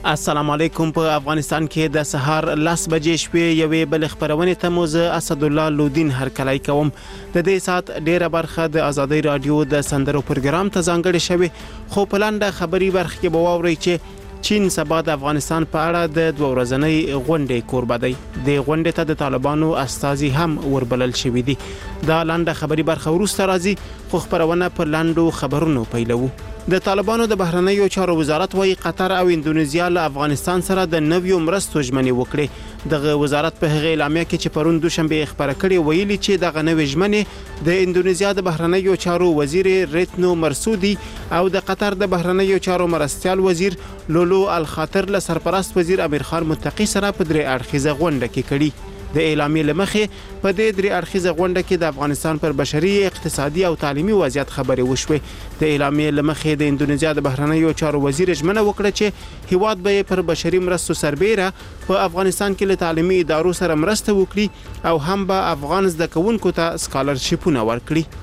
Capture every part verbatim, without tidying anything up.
السلام علیکم. په افغانستان کې د سهار لس بجې شپې یوې بل خبرونې ته مو زه اسد الله لودین هرکلی کوم. د دې سات ډیره برخه د ازادي رادیو د سندرو پروګرام ته ځانګړې شوې، خو په لنډه خبري برخه کې به واورئ چې چین سبا د افغانستان په اړه د دوه ورځنۍ غونډې کوربه دی. د غونډې ته د طالبانو استازي هم وربلل شوي دي. دا لنډه خبري برخه وروسته راځي، خو خبرونه په لنډو خبرونو پیلوو. د طالبانو د بهرنیو چارو وزارت وايي قطر او اندونیزیا له افغانستان سره د نویو مرستو ژمنې وکړي. دغه وزارت په هغه اعلامیه کې چې پرون دوشنبه خبره کړې ویلي چې دغه نوې ژمنې د اندونیزیا د بهرنیو چارو وزیر ریتنو مرسودي او د قطر د بهرنیو چارو مرستیال وزیر لولو الخاطر له سرپرست وزیر امیر خان متقی سره په درې اړخیزه غونډه کې کړي. د اعلامیې لمخې په دې درې اړخیزه غونډه کې د افغانستان پر بشري، اقتصادي او تعلیمي وضعیت خبرې وشوې. د اعلامیې لمخې د اندونیزیا د بهرنیو چارو وزیر ژمنه وکړه چې هیواد به پر بشري مرستو سربیره په افغانستان کې له تعلیمي ادارو سره مرسته وکړي او هم به افغان زده کوونکو ته سکالرشیپونه ورکړي.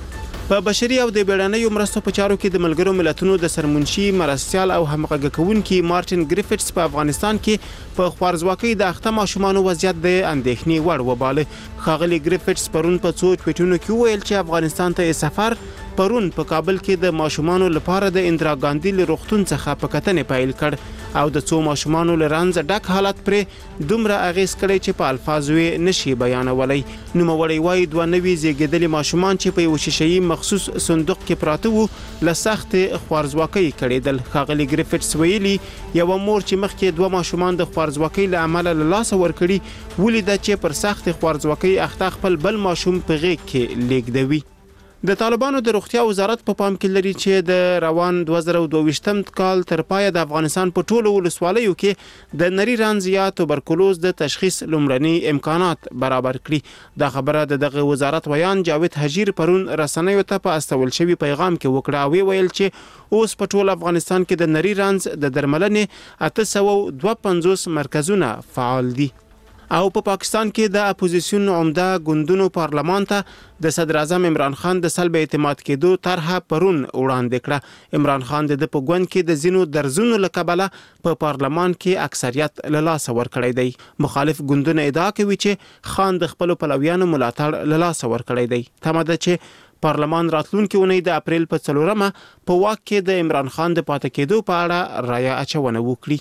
په بشري او د بیړنیو مرستو په چارو کې د ملګرو ملتونو د سرمنشي مرستیال او همغږي کوونکي مارټین ګریفټس په افغانستان کې په خوارزواکۍ د اخته ماشومانو وضعیت د اندېښنې وړ وباله. ښاغلي ګریفټس پرون په څو ټویټونو کې وویل چې افغانستان ته سفر پرون په کابل کې د ماشومانو لپاره د اندرا ګاندي له روغتون څخه په کتنې پیل کړ او د څو ماشومانو له رنځ ډک حالت پرې دومره اغیز کړی چې په الفاظو یې نشي بیانولی. نوموړی وایي دوه نوي زیږیدلي ماشومان چې په یو شیشه‌یي مخصوص صندوق کې پراته وو له سخت خوارزواکۍ کړېدل. ښاغلي ګریفټس ویلي یوه مور چې مخکې دوه ماشومان د خوارزواکۍ له امله له لاسه ورکړي ولیده چې پر سخت خوارزواکۍ اخته خپل بل ماشوم په غېږ کې لیږدوي. د طالبانو د روغتیا وزارت په پام کې لري چې د روان دوه زره دوه ویشتم کال تر پایه د افغانستان په ټولو ولسوالیو کې د نري رنځ یا توبرکلوز د تشخیص لومړني امکانات برابر کړي. دا خبره د دغه وزارت ویان جاوید حجیر پرون رسنیو ته په استول شوی پیغام کې وکړه او ویل چې اوس په ټول افغانستان کې د نري رنځ د درملنې اته سوه دوه پنځوس مرکزونه فعال دي. او په پا پاکستان کې د اپوزیسیون عمده ګوندونو پارلمان ته د صدر اعظم عمران خان د سلب اعتماد کېدو طرحه پرون وړاندې کړه. عمران خان د په ګوند کې د ځینو درزونو له کبله په پارلمان کې اکثریت له لاسه ورکړی دی. مخالف ګوندونه ادعا کوي چې خان د خپل پلویانو ملاتړ له لاسه ورکړی دی. تمه ده چې پارلمان راتلونکي اونۍ د اپریل په څلورمه په واک کې د عمران خان د پاتې کېدو په اړه رایه اچونه وکړي.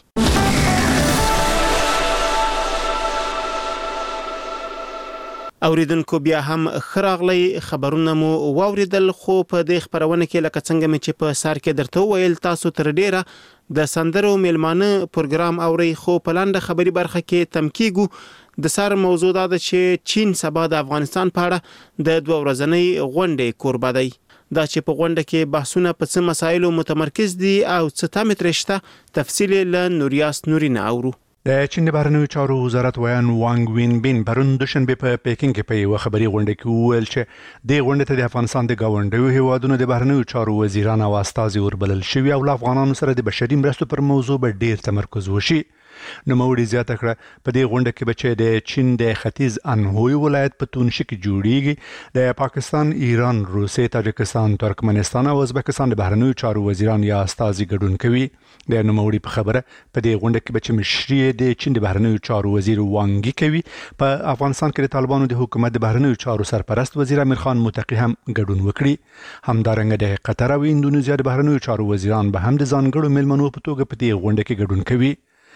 اوریدونکو بیا هم خراغلی خبرونه مو واوریدل، خو په دې خبرونه کې لکه څنګه مې چې په سر کې درته ویل تاسو تر ډیره د سندرو میلمانه پروګرام اوري، خو په لنډه خبري برخه کې تم کیږو. د سر موضوع دا ده چې چین سبا د افغانستان په اړه د دوه ورځنۍ غونډې کوربه دی. دا چې په غونډه کې بحثونه په څه مسایلو متمرکز دي او څه تمې ترې شته، تفصیل له نوریاس نورینه اورو. د چین د بهرنیو چارو وزارت ویان وانګ وین بین پرون دوشنبه په پیکینګ کې په یوه خبري غونډه کې وویل چې د غونډې ته د افغانستان د ګاونډیو هیوادونو د بهرنیو چارو وزیران او استازي وربلل شوي او له افغانانو سره د بشري مرستو پر موضوع به ډیر تمرکز وشي. نوموړي زیاته کړه په دې غونډه کې به چې د چین د ختیځ انهوی ولایت په تونشي کې جوړیږي د پاکستان، ایران، روسیې، تاجکستان، ترکمنستان او ازبکستان د بهرنیو چارو وزیران یا استازي ګډون کوي. د نوموړي په خبره په دې غونډه کې به چې مشري د چین د بهرنیو چارو وزیر وانګي کوي، په افغانستان کې د طالبانو د حکومت د بهرنیو چارو سرپرست وزیر امیر خان متقی هم ګډون وکړي. همدارنګه د قطر او اندونیزیا د بهرنیو چارو وزیران به هم د ځانګړو میلمنو په توګه په دې غونډه کې ګډون کوي.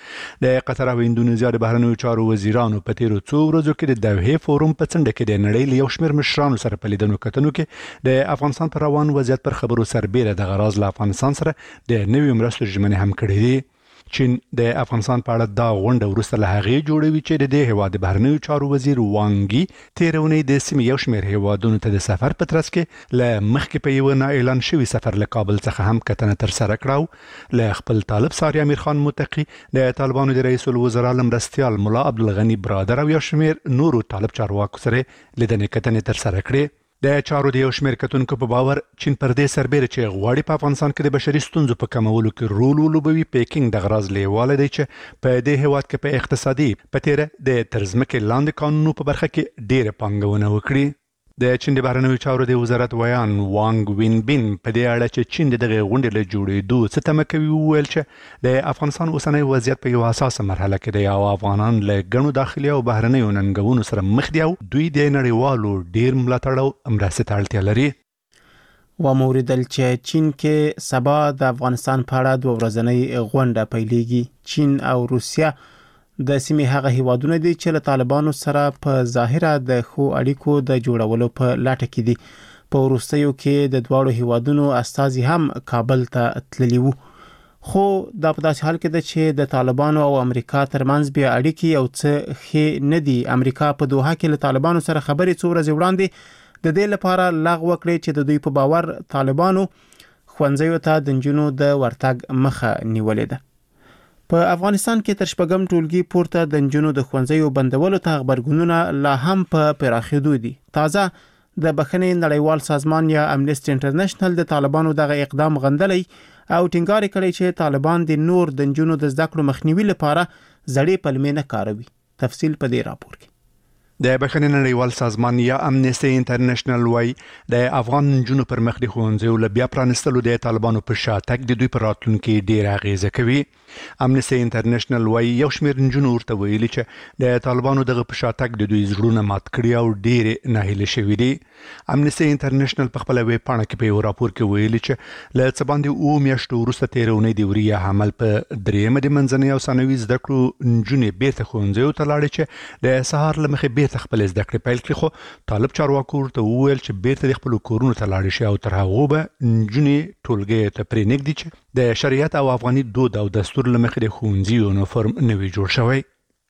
د قطر او اندونیزیا د بهرنیو چارو وزیرانو په تیرو څو ورځو کې د دوحې فورم په څنډه کې د نړۍ له یو شمېر مشرانو سره په لیدنو کتنو کې د افغانستان پر روان وضعیت پر خبرو سربیره د غراض له افغانستان سره د نویو مرستو ژمنې هم کړې دي. چین د افغانستان په اړه دا غونډه وروسته له هغې جوړوي چې د دې هیواد د بهرنیو چارو وزیر وانګي تېره اونۍ د سیمې یو شمېر هیوادونو ته د سفر په ترڅ کې له مخکې په یوه نااعلان شوي سفر له کابل څخه هم کتنه ترسره کړه. له خپل طالب ساري امیر خان متقي د طالبانو د رئیس الوزرا مرستیال ملا عبدالغني برادر او یو شمېر نورو طالب چارواکو سره لیدنې کتنې ترسره کړې. د چارو د یو شمېر کتونکو په باور چین پر دې سربیره چې غواړي په افغانستان کې د بشري ستونزو په کمولو کې رول ولوبوي، پیکینګ د غراض لیواله دی چې په دې هیواد کې په اقتصادي په تیره د ترځمکې لاندې قانونو په برخه کې ډېره پانګونه وکړي. د چین د بهرنیو چارو د وزارت ویان وانګ وین بین په دې اړه چې چین دغه غونډې له جوړېدو څه تمه کوي وویل چې د افغانستان اوسنی وضعیت په یو حساسه مرحله کې دی او افغانان له ګڼو داخلي او بهرنیو ننګونو سره مخ دي او دوی د نړیوالو ډیر ملاتړ او مرستې ته اړتیا لري. و موریدل چې چین کې سبا د افغانستان په اړه دوه ورځنۍ غونډه پیلېږي. چین او روسیه د سیمې هغه هیوادونه دي چې له طالبانو سره په ظاهره د خو اړیکو د جوړولو په لټه کې دي. په وروستیو کې د دواړو هیوادونو استازي هم کابل ته تللي وو. خو دا په داسې حال کې ده چې د طالبانو او امریکا ترمنځ بیا اړیکې یو څه ښې نه دي. امریکا په دوحه کې له طالبانو سره خبرې څو ورځې وړاندې د دې لپاره لغوه کړې چې د دوی په باور طالبانو ښوونځیو ته د نجونو د ورتګ مخه نیولې ده. په افغانستان کې تر شپږم ټولګي پورته د نجونو د ښوونځیو بندولو ته خبرګونونه لا هم په پراخېدو دي. تازه د بخښنې نړیوال سازمان یا امنیسټي انټرنیشنل د طالبانو دغه اقدام غندلی او ټینګار کړی چې طالبان د نور د نجونو د زده کړو مخنیوي لپاره زړې پلمې نه کاروي. تفصیل په دې راپور کې. د بخښنې نړیوال سازمان یا امنیسټي انټرنیشنل وايي د افغان نجونو پر مخ د ښوونځیو له بیا پرانستلو د طالبانو په شاتګ د دوی پر راتلونکي ډیر اغیزه کوي. امنیسټي انټرنیشنل وايي یو شمېر نجونو ورته ویلي چې د طالبانو دغه په شاتګ د دوی زړونه مات کړي او ډیر ناهیله شوي دي. امنیسټي انټرنیشنل په خپل ویب پاڼه کې په یو راپور کې ویلي چې له څه باندې اوه میاشتو وروسته تیرونې د وریا حمل په درېیمه د منځنۍ او ثانوي زده کړو نجونې بیرته ښوونځیو ته لاړې چې د سهار له مخې بیرته خپل زده کړې پیل کړي. خو طالب چارواکو ورته وویل چې بیرته د خپلو کورونو ته لاړې شي او تر هغو به نجونې ټولګیو ته پرېنږدي چې د شریعت او افغاني دود او دستور له مخې د ښوونځي یونیفورم نوي جوړ شوی.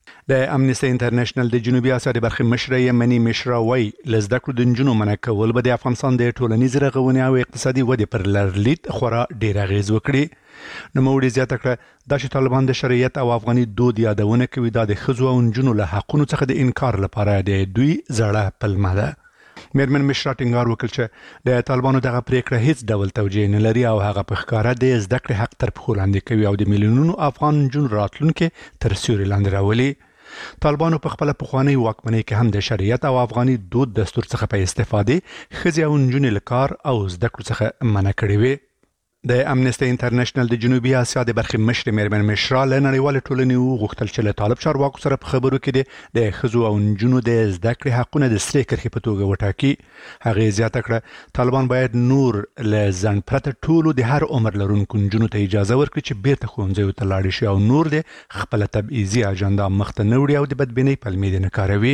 د امنیسټي انټرنیشنل د جنوبي اسیا د برخې مشره یمني مشره وايي له زده کړو د نجونو منع کول به د افغانستان د ټولنیز رغونې او اقتصادي ودې پر لرلید خورا ډیر اغیز وکړي. نوموړي زیاته کړه دا چې طالبان د شریعت او افغاني دود یادونه کوي دا د ښځو او نجونو له حقونو څخه د انکار لپاره د دوی زړه پلمه ده. میرمن مشره ټینګار وکړ چې د طالبانو دغه پریکړه هیڅ ډول توجیه نه لري او هغه په ښکاره د زده کړې حق تر پښو لاندې کوي او د میلیونونو افغان نجونو راتلونکي تر سیوري لاندې راولي. طالبانو په خپل پخوانی واکمنۍ کې هم د شریعت او افغاني دود دستور څخه په استفاده ښځې او نجونې له کار او زده کړو څخه منع کړې وي. د امنیسټي انټرنیشنل د جنوبي اسیا د برخې مشر میرمن مشرا له نړیوالې ټولنې وغوښتل چې له طالب چارواکو سره په خبرو کې د ښځو او نجونو د زده کړې حقونه د سرې کرښې په توګه وټاکي. هغې زیاته کړه طالبان باید نور له ځنډ پرته ټولو د هر عمر لرونکو نجونو ته اجازه ورکړي چې بیرته ښوونځیو ته لاړې شي او نور د خپله تبعیضي اجنډا مخته نه وړي او د بدبینۍ پلمې دې نه کاروي.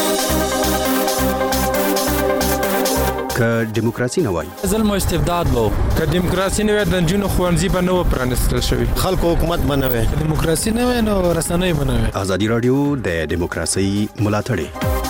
که دیموکراسي نه وای ظلم او استبداد وو، که دیموکراسي نه وای د نجونو ښوونځي به نه و پرانیستل شوي، خلکو حکومت به نه وای، دیموکراسي نه وای نو رسنۍ به نه وای. ازادي رادیو د دیموکراسي ملاتړ.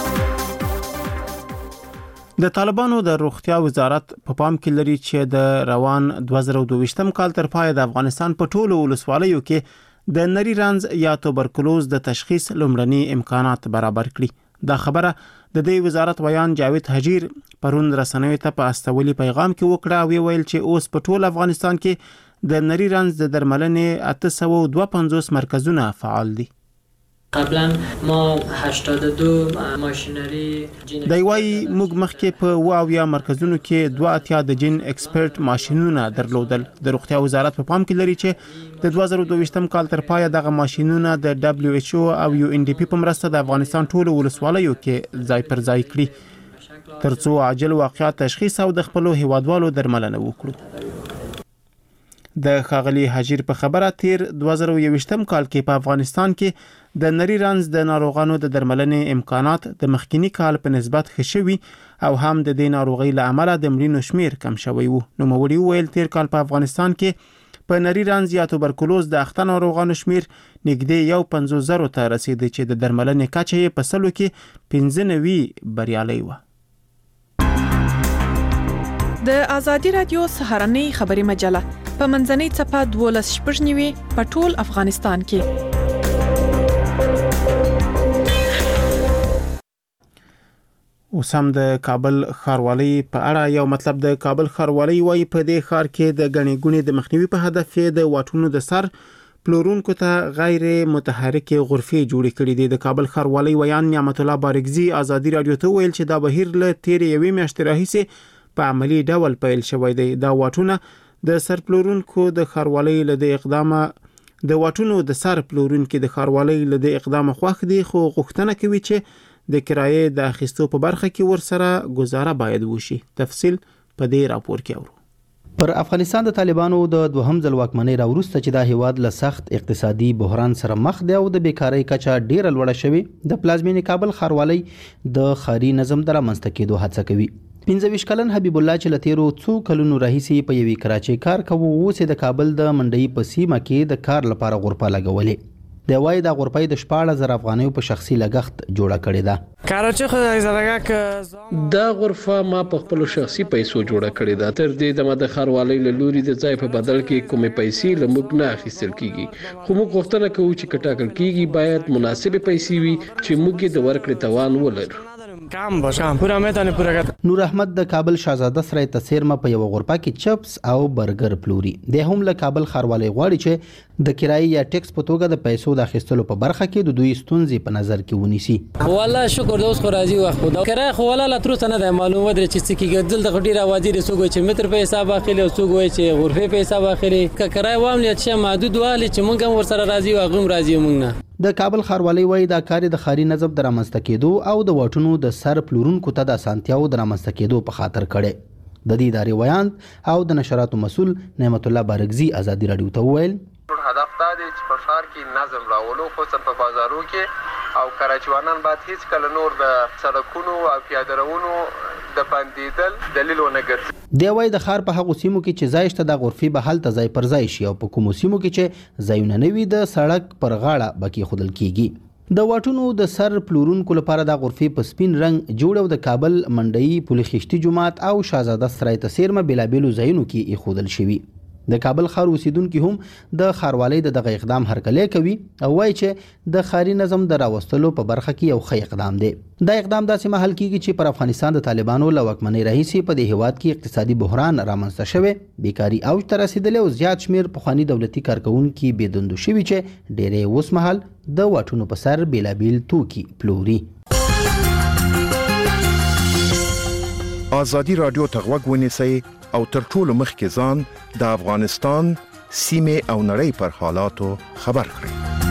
د طالبانو د روغتیا وزارت په پام کې لري چې د روان دوه زره او دوه ویشتم کال تر پای د افغانستان په ټولو ولسوالیو کې د نری رنځ یا توبرکلوز د تشخیص لومړني امکانات برابر کړي. دا خبره د دې وزارت ویان جاوید حجیر پرون رسنیو ته په استولي پیغام کې وکړه او ویل چې اوس په ټول افغانستان کې د نری رنځ د درملنې اته سوه او دوه پنځوس مرکزونه فعال دي. قبلا ما هشتاد و دو ماشینری جین دی وای موږ مخکې په واویا مرکزونو کې دوه اتیا د جین ایکسپرت ماشینونه درلودل. د روغتیا وزارت په پام کې لري چې د دوه زره او دوه ویشتم کال تر پای دغه ماشینونه د دبليو ایچ او او یو ان ډي پی په مرسته د افغانستان ټولو ولسوالیو کې ځای پر ځای کړي ترڅو عاجل واقعیت تشخیص او د خپلو هیوادوالو درملنه وکړو. د ښاغلي حجیر په خبره تیر دوه زره او یوویشتم کال کې په افغانستان کې د نری رنځ د ناروغانو د درملنې امکانات د مخکینی کال په نسبت ښه شوي او هم د دې ناروغۍ له امله د مړینو شمیر کم شوی وو. نوموړي وویل تیر کال په افغانستان کې په نری رنځ یا توبرکلوز د اخته ناروغانو شمیر نږدې یو پنځوس زرو ته رسیدي چې د درملنې کچه یې په سلو کې پنځه نوي بریالۍ وه. د ازادي رادیو سهارنۍ خبري مجله په منځنۍ څپه دولس شپږ نیوي په ټول افغانستان کې. اوس هم د کابل ښاروالۍ په اړه یو مطلب. د کابل ښاروالۍ وايي په دې ښار کې د ګڼې ګوڼې د مخنیوي په هدف د واټونو د سر پلورونکو ته غیر متحرک غرفې جوړې کړې دي. د کابل ښاروالۍ ویان نعمت الله بارګزي ازادي رادیو ته ویل چې دا بهیر له تیر یوې میاشتې راهیسې په عملی ډول پیل شوی دی. دا واټونه د سر پلورونکو د ښاروالۍ له اقدامه د واټونو د سر پلورونکو د ښاروالۍ له اقدامه خوښ دي، خو غوښتنه کوي چې د کرایې د اخیستو په برخه کې ورسره گزاره باید وشي. تفصیل په دې راپور کې اورو. پر افغانستان د طالبانو د دوهم ځل واکمنۍ راوروسته چې د هیواد له سخت اقتصادي بحران سره مخ دی او د بیکارۍ کچه ډیره لوړه شوې، د پلازمینې کابل ښاروالۍ د ښاري نظم د رامنځته کېدو هڅه کوي. پنځه ویشت کلن حبیب الله چې له تیرو څو کلونو راهیسې په یوې کراچۍ کار کوي، اوس د کابل د منډۍ په سیمه کې د کار لپاره غرفه لګولې. د وای د غرفې د شپاړس زره افغانیو په شخصي لګښت جوړه کړې ده. کراچۍ خو زړګه دا غرفه ما په خپل شخصي پیسو جوړه کړې ده. تر دې د مده ښاروالۍ له لوري د ځای په بدل کې کومې پیسې له موږ نه اخیستل کیږي، خو موږ غوښتنه کوو چې کټاکل کیږي باید مناسبه پیسې وي چې موږ د ورکړې توان ولرو. کام باشه پورا میدان پورا کړ. نور احمد د کابل شاهزاده سرای تسیرمه په یو غرفه کې چپس او برګر پلوري. د هم له کابل ښاروالۍ غواړي چې د کرایې یا ټیکس په توګه د پیسو د اخیستلو په برخه کې د دوی ستونزې په نظر کې ونیسي. والله شکر دوس خو راځي وخت خو کرایه خو والله لا تر څه نه ده معلومه درې چې څه کېږي. دلته غډي راوځي رسوګو چې متر په حساب اخلي او څوګو چې غرفه په حساب اخلي. ک کرایه وامل چې محدود والی چې مونږ هم ورسره راځي او غوم راځي مونږ نه. د کابل ښاروالۍ وایي دا کار د ښاري نظم د رامنځته کېدو او د واټونو د سر پلورونکو ته د اسانتیاو د رامنځته کېدو په خاطر کړي. د دې ادارې ویان او د نشراتو مسؤل نعمت الله بارګزي ازادي رادیو ته وویل هدف دا دی چې په ښار کې نظم راولو، خصوصا په بازارو کې، او کراچوانان باید هیڅ کله نور د سړکونو او پیاده روونو د بندیدل دلیل ونه ګرځي. دی وایي د ښار په هغو سیمو کې چې ځای شته د غرفې به هلته ځای پر ځای شي او په کومو سیمو کې چې ځایونه نه وي د سړک پر غاړه به کېښودل کېږي. د واټونو د سر پلورونکو لپاره د غرفې په سپین رنګ جوړ او د کابل منډۍ، پل خشتي جومات او شاهزاده سرای تسیرمه بېلابېلو ځایونو کې ایښودل شوي. د کابل ښار اوسیدونکو هم د ښاروالۍ د دغه اقدام هرکلی کوي او وایي چې د ښاري نظم د راوستلو په برخه کې یو ښه اقدام دی. دا اقدام داسې مهال کېږي چې پر افغانستان د طالبانو له واکمنۍ راهیسې په دې هیواد کې اقتصادي بحران رامنځته شوی، بیکاري اوج ته رسېدلې او زیات شمېر پخواني دولتي کارکوونکي بېدندو شوي چې ډېری اوس مهال د واټونو په سر بېلابېل توکي پلوري. ازادي رادیو ته غوږ ونیسئ او تر ټولو مخکې ځان د افغانستان سیمې او نړۍ پر حالاتو خبر کړئ.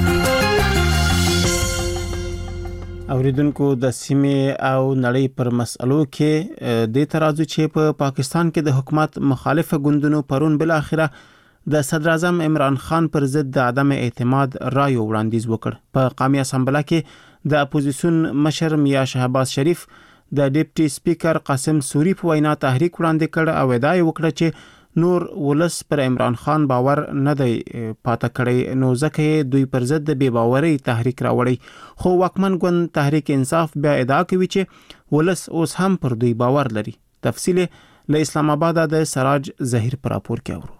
اوریدونکو د سیمې او نړۍ پر مسلو کې د ترازو چې په پاکستان کې د حکومت مخالفه ګوندونو پرون بل اخره د صدر اعظم عمران خان پر ضد د عدم اعتماد رایو وړاندیز وکړ. په قومي اسمبلی کې د اپوزیسیون مشر میا شهباز شریف د ډیپټي سپیکر قاسم سوری په وینا تحریک وړاندې کړ او ادعا وکړه چې نور ولس پر عمران خان باور نه دی پاته کړی، نو ځکه دوی پر ضد د بې باورۍ تحریک راوړی. خو واکمن ګوند تحریک انصاف بیا ادعا کوي چې ولس اوس هم پر دوی باور لري. تفصیل له اسلام آباد د سراج ظهیر پر راپور کې اورو.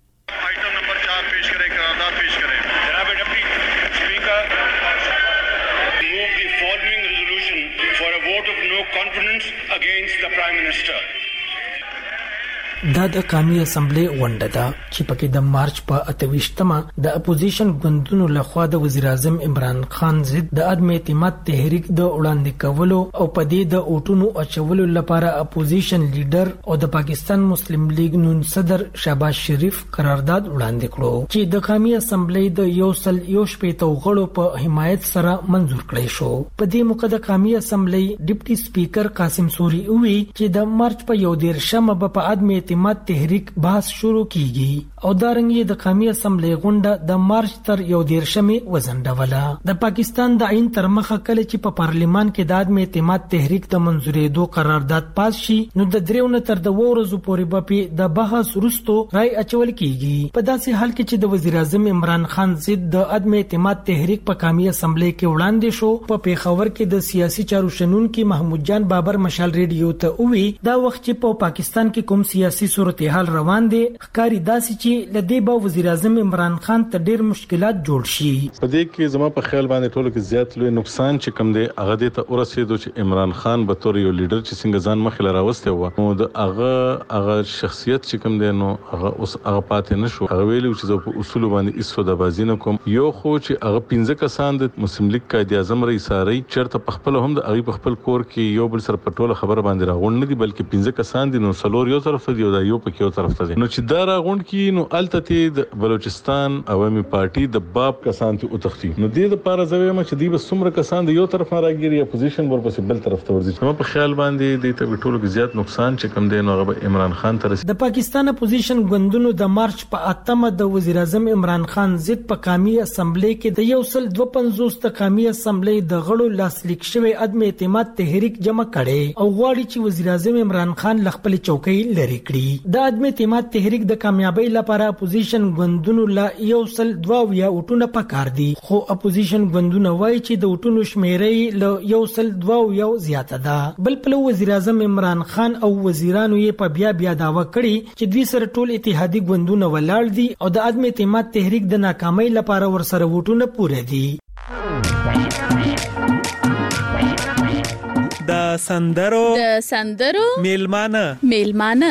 دا د قومي اسمبلی غونډه ده چې پکې د مارچ په اتهویشتمه د اپوزیشن ګوندونو لخوا د وزیر اعظم عمران خان ضد د عدم اعتماد تحریک د وړاندې کولو او په دې د اوټونو اچولو لپاره اپوزیشن لیډر او د پاکستان مسلم لیگ نون صدر شهباز شریف قرارداد وړاندې کړو چې د قومي اسمبلی د یو سل یو شپېته غړو په حمایت سره منزور کړی شو. په دې موقع د قومي اسمبلی ډیپټي سپیکر قاسم سوری وی چې د مارچ په یو دیرشمه په عدم اعتماد تحریک بحث شروع کیږي او دارنګه د قومي اسمبلی غونډه د مارچ تر یو دیرشمه وزنډوله. د پاکستان د عین تر مخه کله چې په پارلیمان کې د عدم اعتماد تحریک د منزورېدو قرارداد پاس شي نو د دریو تر د ورځو پورې به د بحث وروسته رای اچول کیږي. په داسې حال کې چې د وزیر اعظم عمران خان ضد د عدم اعتماد تحریک په قومي اسمبلی کې وړاندې شو، په پیښور کې د سیاسي چارو شنونکو محمود جان بابر مشال ریډیو ته وی دا وخت چې په پاکستان کې کوم سیاسي سیاسي صورتحال روان دي ښکاری داسې چې لدی به وزیر اعظم عمران خان ته ډیر مشکلات جوړ شي. په دې کې زما په خیال باندې ټولو کې زیات لوی نقصان چې کم دی هغه د ته ورسېدو چې عمران خان به تور یو لیډر چې څنګه ځان مخې لراوسته و نو د هغه هغه شخصیت چې کم دی نو هغه اوس هغه پاتې نشو. هغه ویلو چې زه په اصول باندې ایسو د بازی نه کوم یو خو چې هغه پنځه کسان د مسلم لیگ قائد اعظم رئیس ساري چرته په خپل هم د هغه په خپل کور کې یو بل سره په ټوله خبره باندې راغون نه دي بلکې پنځه کسان دي نو سلور یو طرف ته دی او دا یو په یو طرف ته دی نو چې دا راغون کې نو الته د بلوچستان عوامي پارټي د باب کسان ته وتختی نو د دې لپاره زویم چې دی به څومره کسان د یو طرف نه راګيري اپوزیشن ورپسې بل طرف ته ورځي. نو په خیال باندې د ته ټولو کې زیات نقصان چې کم دی نو هغه عمران خان تر د پاکستان اپوزیشن غوندونو د مارچ په اتمه د وزیر اعظم عمران خان ضد په قومي اسمبلی کې د یو سل دوه پنځوس ته قومي اسمبلی د غړو لاسلیک شوی عدم اعتماد تحریک جمع کړي او غواړي چې وزیر اعظم عمران خان خپل چوکۍ لري کړي. د عدم اعتماد تحریک د کامیابی لپاره اپوزیشن غوندونو لا یو سل دوه یا وټونه پکار دي خو اپوزیشن غوندونه وایي چې د وټونو شمیرې له یو سل دوه یا زیاته ده. بل په وزیر اعظم عمران خان او وزیرانو یې په بیا بیا داوا کړي چې دوی سره ټول اتحادی غوندونه ولاړ دي او د عدم اعتماد تحریک د ناکامۍ لپاره ورسره وټونه پوره دي. د سندرو د سندرو میلمانه میلمانه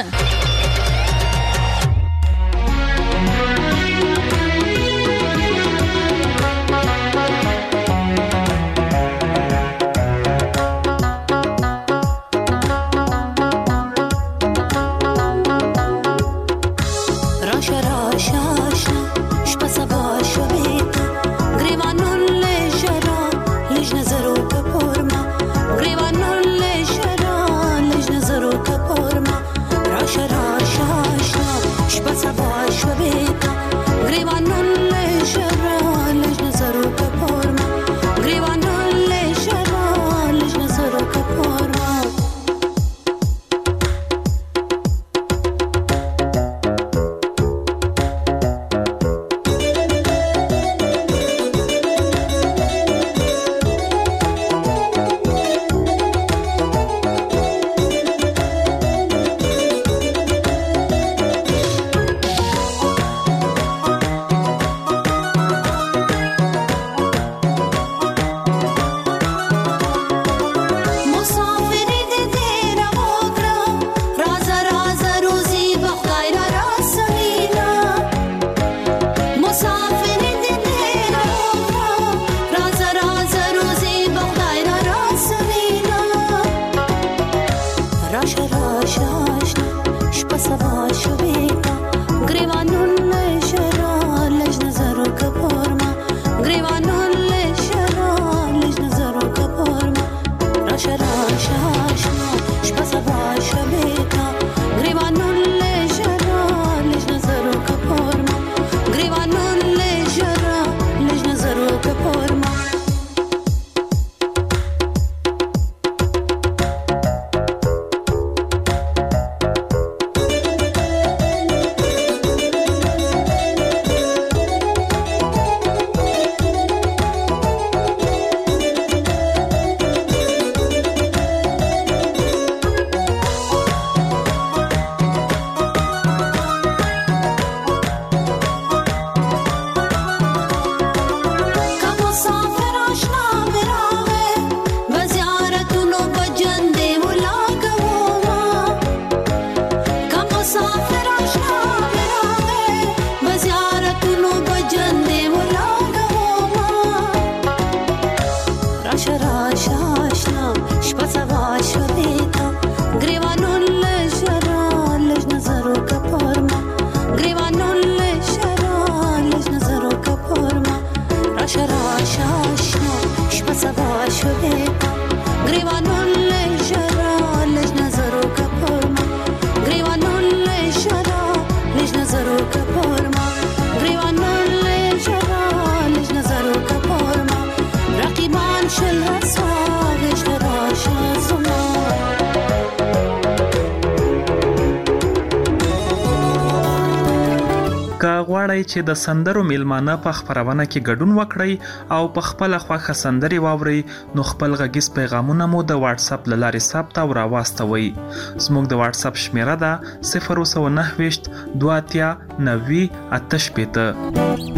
که غواړئ چې د سندرو میلمانه په خپرونه کې ګډون وکړئ او په خپله خوښه سندرې واورئ نو خپل غږیز پیغامونه مو د واتساپ له لارې ثبت او راواستوئ. زموږ د واتساپ شمیره ده صفر سوه نهه ویشت دوه اتیا نوي اته شپېته.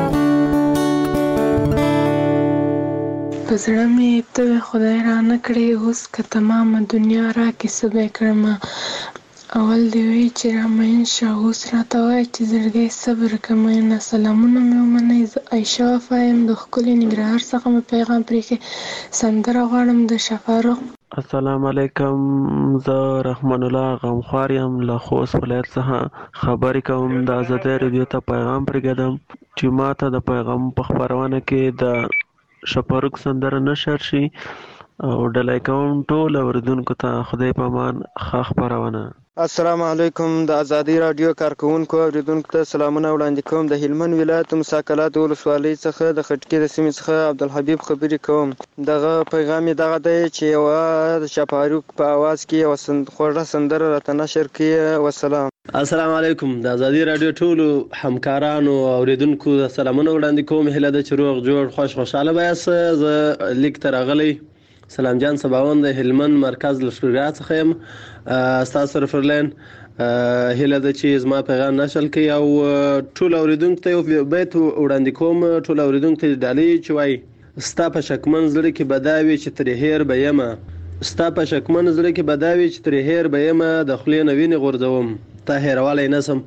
په زړه مې ته خدای را نه کړې اوس که تمامه دنیا راکې څه به یې کړمه. اول دې وی چې را مین شه اوس راته وایه چې زړګی صبر که مینه. سلامونه مې ومنئ. زه عایشه وفا یم د ښکلي ننګرهار څخه مې پیغام پرېښی. سندره غواړم د شفاروق. السلام علیکم، زه رحمان الله غمخوار یم له خوست ولایت څخه خبرې کوم. د ازادۍ راډیو ته پیغام پرېږدم چې ما ته د پیغام په خپرونه کې د شفاروق سندره نشر شي او ډالۍ کوم ټول اوریدونکو ته خدای په امان ښه خپرونه. السلام علیکم، د ازادۍ راډیو کارکوونکو اوریدونکو ته سلامونه وړاندې کوم. د هلمند ولایت موسی قلات ولسوالۍ څخه د خټکي د سیمې څخه عبدالحبیب خبرې کوم. دغه پیغام یې دغه دی چې یوه د شفاروق په اواز کې یوه سند... خوږه سندره راته نشر کړي. وسلام. السلام علیکم، د ازادۍ راډیو ټولو همکارانو او اوریدونکو ته سلامونه وړاندې کوم. هیله ده چې روغ جوړ خوش خوشحاله به یاست. زه لیک ته راغلی سلام جان سباوند د هلمند مرکز لښکرګاه څخه یم. ستاسو رفرلین هیله ده چې زما پیغام نشر کړي او ټول اوریدونکو ته یو بیت وړاندې کوم. ټول اوریدونکو ته ډالۍ چې وایي ستا په شکمن زړه کې به دا وي چې ترې هیر به یمه. ستا په شکمن زړه کې به دا وي چې ترې هیر به یمه. د خولې نه وینې غورځوم تا هیرولی نسم.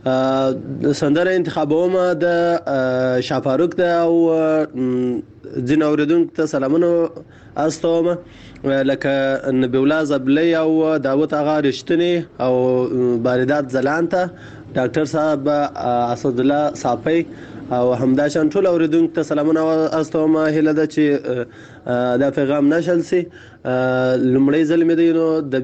سندره انتخابومه د شفاروق ده او ځینې اوریدونکو ته سلامونه استوم لکه نبی الله زبلی او داوود آغا رښتینی او باردات ځلانته، ډاکټر صاحب اسدالله صافی او همداشان ټول اوریدونکو ته سلامونه استوم. هیله ده چې دا پیغام نشر شي. لومړی ځل مې دی نو د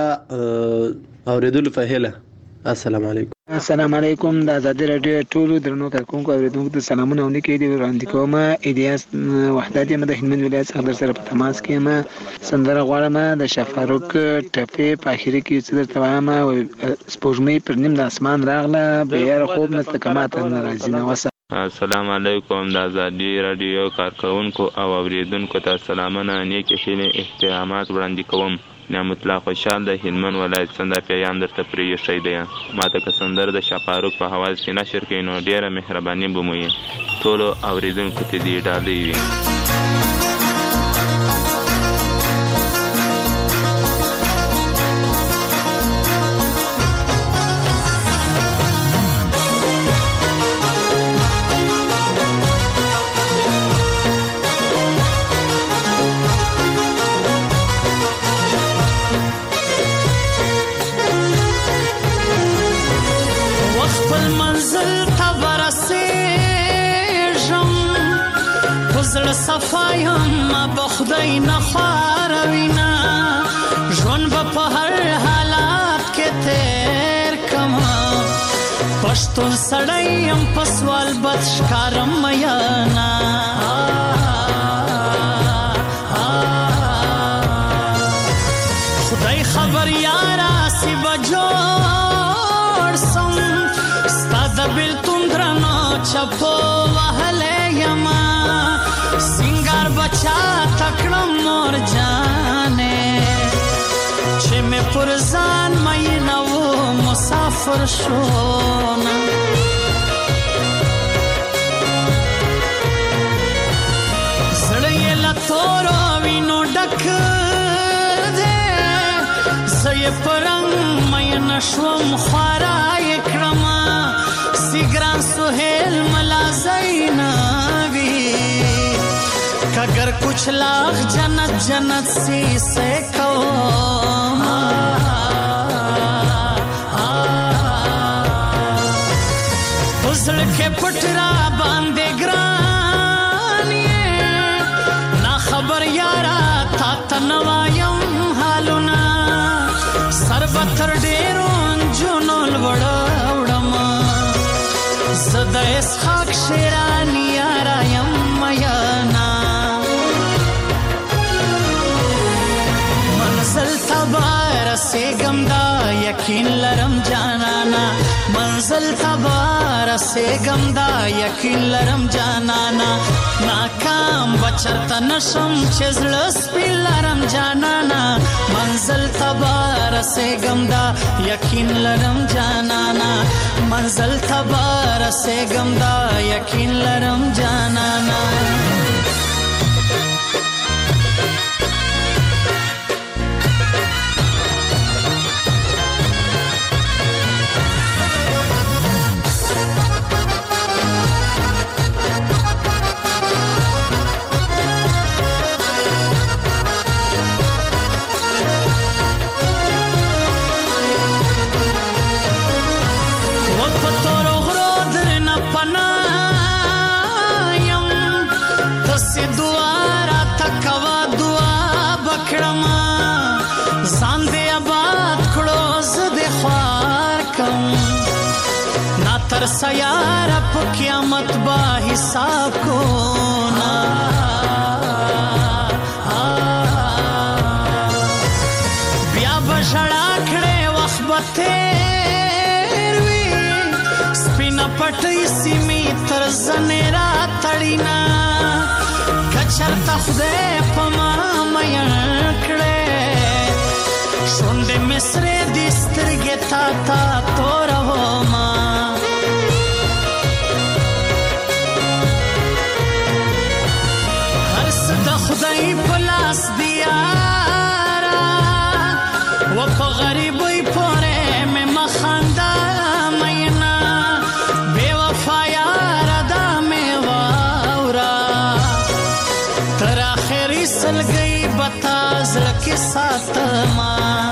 بیا اوریدلو په هیله. السلام علیکم. السلام علیکم، د ازادۍ راډیو ټولو درنو کارکوونکو اوریدونکو ته سلامونه او نیکې دې وړاندې کوم. الیاس وحدت یم د هلمند ولایت څخه در سره په تماس کې یم. سندره غواړم د شفاروق ټپې په اخري کې څه درته وایم. سپوږمۍ پر نیم د اسمان راغله بېیاره خوب نسته که ماته نه راځي نه. وسه السلام علیکم، د ازادۍ راډیو کارکوونکو او اوریدونکو ته سلامونه نیکې هیلې احترامات وړاندې کوم. نعمت الله خوشحال د هلمند ولایت څخه پیغام درته پرېښی دی. ما ته که سندره د شفاروق په حواز کې نشر کړئ نو ډېره مهرباني به مو وي. ټولو اوریدونکو ته دې ډالۍ وي. صفایم به خدای نخواروینا ژوند به په هر حالات کې تیر کما. پښتون سړی یم په سوال بد ښکارم میانا. خدای خبر یارا سی به جوړ سم ستا د بېلتون درنو چپو وهلی یما. سنگار بچا تکړم مور جانې چې مې پر ځان مینه و مسافر شوم. زړه یې له تورو وینو ډک دی. زه یې په رنګ مینه شوم خواره یې کړمه. سیګران سهیل ملا زینبي اگر کچھ لاکھ جنت جنت سی سے کہو. حسن کے پٹرا باندے گرانی نا خبر یارا تا تنوایم حالونا. سر بتر ډیرون جنول وڑاوڑم زد اسحاق شیرانی یارا یم میانا. منزل تبا رسېږم دا یقین لرم جانانا منزل تبا رسېږم دا یقین لرم جانانا ناکام بچرته نشم چې زړه سپین لرم جانانا منزل تبا رسېږم دا یقین لرم جانانا منزل تبا رسېږم دا یقین لرم جانانا تر سیاره په قیامت با حساب کو نا بیا بشړا کړه وخت به تیر وی سپینا پټي سیمې تر زنیرا تړینا کچرته خدای په ما مې کړه شونډې مصرې دې سترګې تا تا تور و ما خدای پلاس دیارا و په غریبی پوره مې مخاندا مینا بے وفا یار دا مې واورا تر اخري سلګي بتا زړه کې ساتما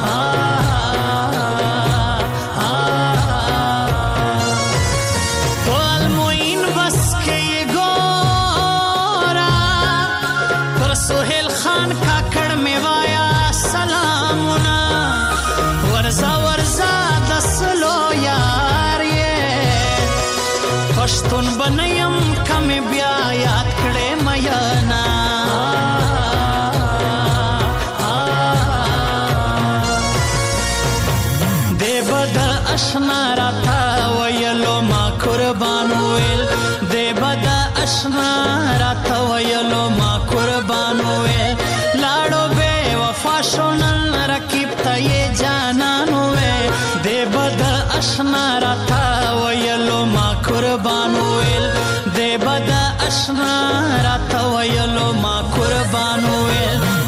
سهیل خان کاکړ می وایا سلامونه ورزا ورزا د سلو یار یې پښتون بنیم کم بیا یاد کړې میانا دې بد اشنا راته ویلو ما قربان ویل دې بد اشنا راته ویلو ما قربان وې لاړو بے وفا شونن رکیب ته یې جانان وې دې بد اشنا راته ویلو ما قربان وې دې بد اشنا راته ویلو ما قربان وې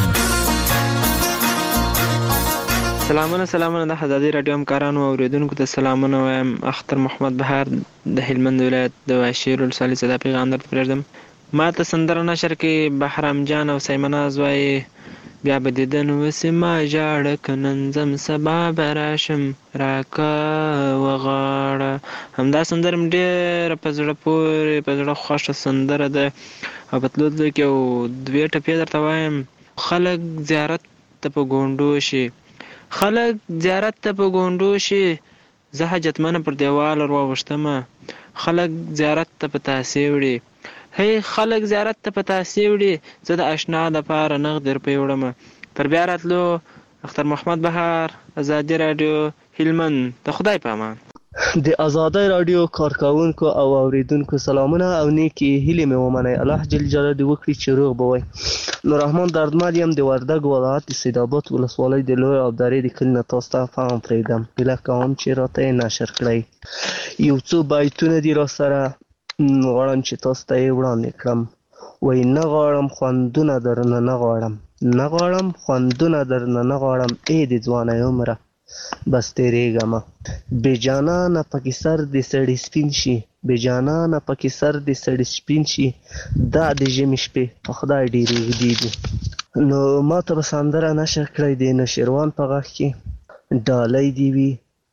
سلامونه سلامونه د آزادي رادیو همکارانو او اوریدونکو ته سلامونه وایم. اختر محمد بهار د هلمند ولایت د واشیر ولسوالۍ څخه د پیغام درته پرېږدم. ما ته سندره نشر کې بهرام جان او سیمناز وایي بیا به دیدن وسې ما ژاړه که نن ځم سبا به راشم راکه وغاړه. همدا سندره م ډېره په زړه پورې په زړه خوښه سندره ده او په تلو تلو کې یو دوې ټپې درته وایم. خلک زیارت ته په ګونډو شي خلک زیارت ته په ګونډو شي زه حاجتمنه پر دیوال ور واوښتمه خلک زیارت ته په تاسې وړي هی خلک زیارت ته په تاسې وړي زه د اشنا دپاره نغد روپۍ وړمه. تر بیا راتلو اختر محمد بهار ازادي راډیو هلمند. د خدای په امان. د ازادۍ راډیو کارکوونکو او اوریدونکو سلامونه او نیکې هیلې مې ومنئ. الله جل جلاله دې وکړي چې روغ به وئ. نور رحمان دردمل یم د وردګ ولایت د سیدآباد ولسوالۍ د لوی ابدارۍ د کلي نه تاسو ته پیغام پرېږدم. هیله کوم چې راته یې نشر کړئ. یو څو بیتونه دي را سره غواړم چې تاسو ته یې وړاندې کړم. وایي نه غواړم خوندونه درنه نه غواړم نه غواړم خوندونه درنه نه غواړم ای د ځوانۍ عمره بس تیریږمه. بې جانانه پکې سر د سړي سپین شي بې جانانه پکې سر د سړي سپین شي دا د ژمي شپې په خدای ډېرې اوږدې دي. نو ما ته به سندره نشر کړی د نوشیروان په غږ کې ډالۍ دې وي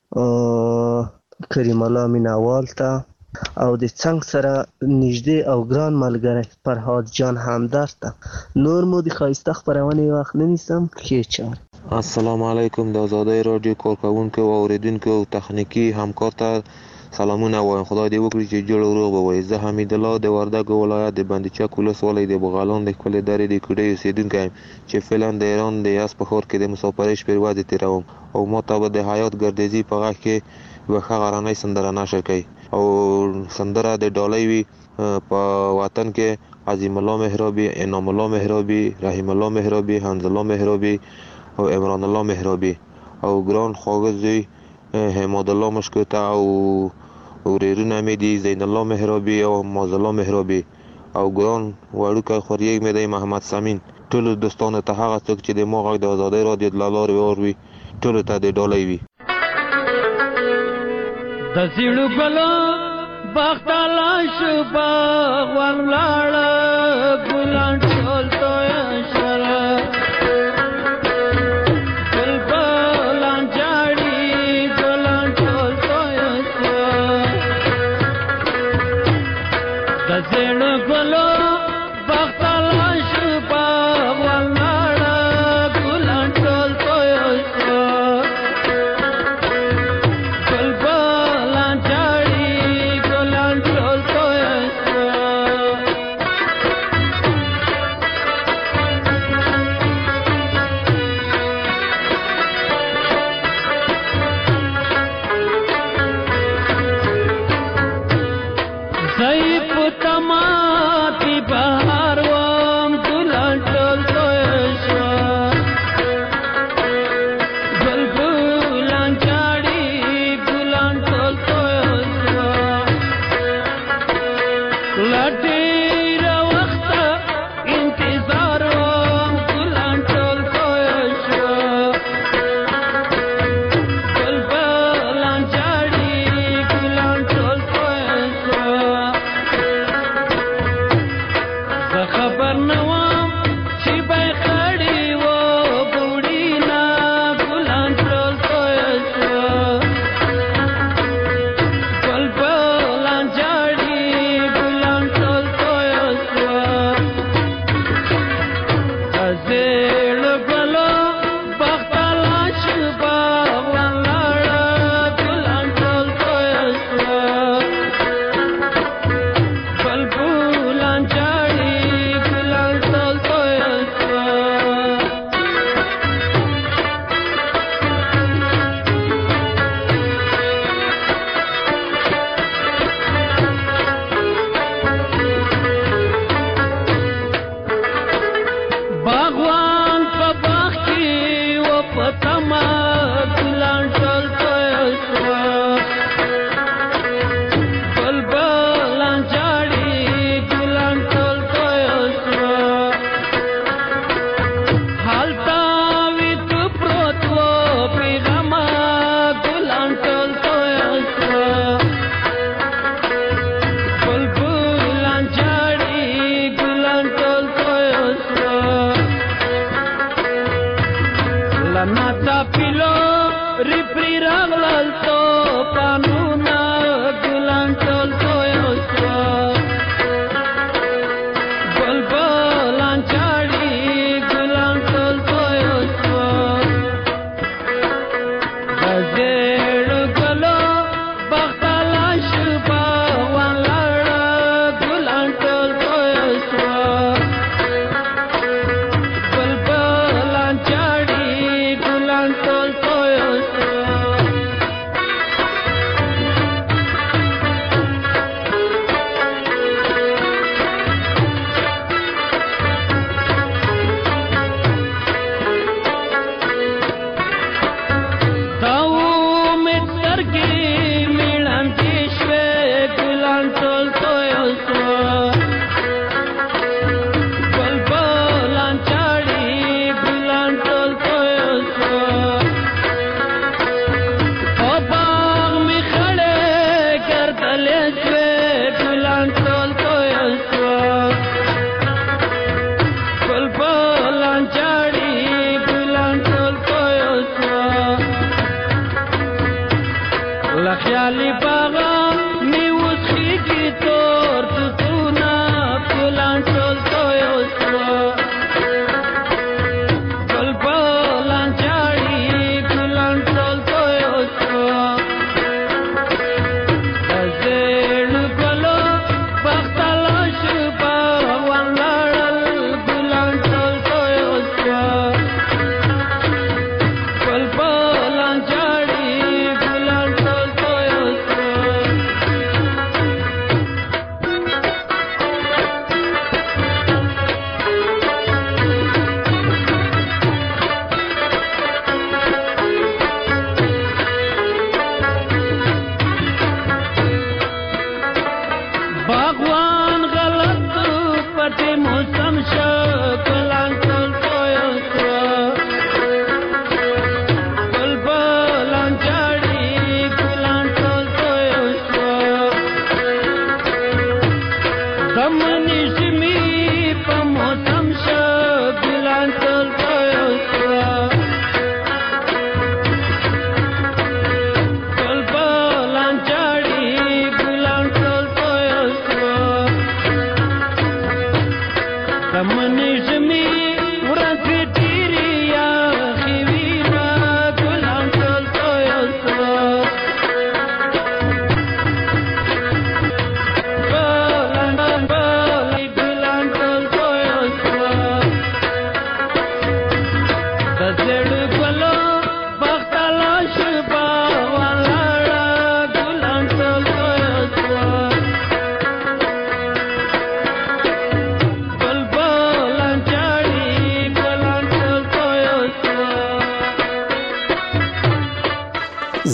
کریم الله مینوال ته او د څنګ سره نږدې او ګران ملګری فرهاد جان همدرد ته. نور مو د ښایسته خپرونې وخت نه نیسم. ښې چارې. السلام علیکم. د ازادۍ راډیو کارکوونکو او اوریدونکو او تخنیکي همکار ته سلامونه وایم. خدای دې وکړي چې جوړ روغ به وي. زه حمید الله د وردګو ولایت د بندچک ولسوالۍ د بغالان د ښکلې درې د کوډۍ اوسېدونکی یم چې فعلا د ایران د یزد په ښار کې د مسافرۍ شپې ورځې تېروم او ما ته به د حیات ګردیزي په غږ کې یوه ښه غرنۍ سندره نشر کوي او سندره د ډالۍ وي په وطن کې عظیم الله محرابي، انعام الله محرابي، رحیم الله محرابي، حمد الله محرابي او عمران الله محرابي او ګران خواږه زوی حماد الله مشکوته او ورېرونه مې دي زین الله محرابي او ماز الله محرابي او ګران وړوکی خوریږ مې دی محمد سمین. ټولو دوستانو ته هغه څوک چې د ما غږ د ازادۍ رادیو له لارې واوري ټولو ته د ډالۍ وي. د زیړو ګلو باغ ته لاړ شو باغ ولاړه ګلان ټول توی شوه بلبلان جاړي ګلان ټول توی شوه د زیړو ګلو باغ ته لاړ شو باغ ولاړه ګلان ټول توی شوه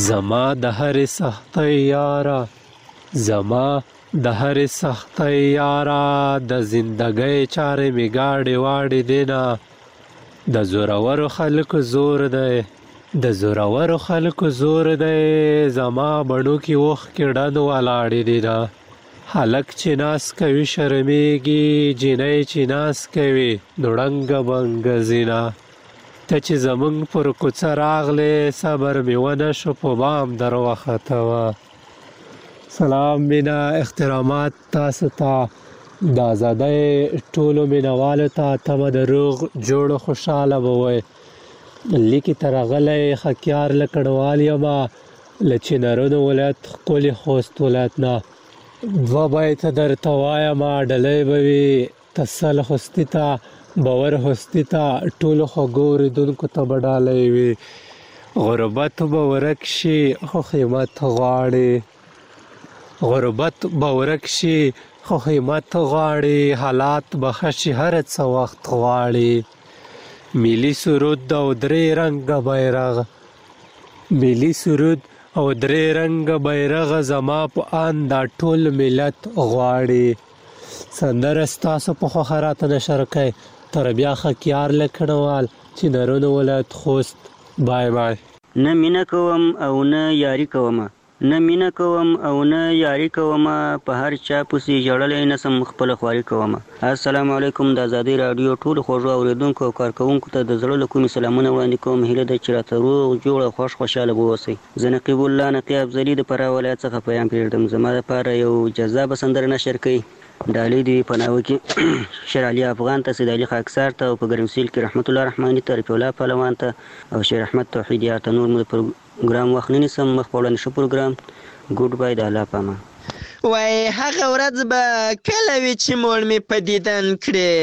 زما د هرې سختۍ یاره، زما د هرې سختۍ یاره، د زندګۍ چارې مې ګاډې واډې دینا. د زورورو خلکو زور دی، د زورورو خلکو زور دی، زما بڼو کې اوښکې ډنډ ولاړې دینا. هلک چې ناز کوي شرمېږي، جینۍ چې ناز کوي نو ړنګه بنګه ځینه. ته چې زمونږ پر کوڅه راغلې، صبر مې ونه شو په بام در وختوه. سلام مینا احترامات تاسو ته، د ازادۍ ټولو مینوالو ته تمه د روغ جوړ خوشحاله به وئ. لیکې ته راغلی خکیار له کډوال یمه، له چنارونو ولایت ښکلي خوست ولایت نه. دوه بیته درته وایمه، ډلۍ به وي تسل خوستي ته، باور خوستي ته، ټولو خوږو اورېدونکو ته به ډالۍ وي. غربت به ورک شي خو قیمت غواړي، غربت به ورک شي خو قیمت غواړي، حالات به ښه شي هر څه وخت غواړي. ملي سرود او درې رنګه بیرغ، ملي سرود او درې رنګه بیرغ، زما په ان دا ټول ملت غواړي. سندره ستاسو په خوښه راته نشر کړئ. تر بیا خکیار له کډوال چنارونو ولایت خوست. بای بای. نه مینه کوم او نه یاري کومه، نه مینه کوم او نه یاري کومه، په هر چا پسې ژړلی نه سم خپله خواري کومه. السلام علیکم. د ازادۍ راډیو ټولو خوږو اورېدونکو او کارکوونکو ته د زړه له کومې سلامونه وړاندې کوم. هیله ده چې راته روغ جوړ او خوش خوشحاله به اوسئ. زه نقیب الله نقي افضلي د فراه ولایت څخه پیام پرېږدم. زما دپاره یو جذابه سندره نشر کوي. ډالۍ دې په ناوه کې شیر علي افغان ته، سید علي خاکسار ته، او په ګرمسیل کې رحمت الله رحماني ته، رفیع الله پهلوان ته، او شیر احمد توحید یار ته. نور مو د پروګرام وخت نه نیسم، مخ په وړاندې ښه پروګرام. ګوډ بای، د الله په امان. وای هغه ورځ به کله وي چې موړ مې په دیدن کړې،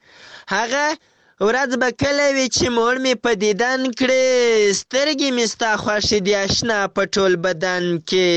هغه ورځ به کله وي چې موړ مې په دیدن کړې، سترګې مې ستا خوښې دي اشنا په ټول بدن کې.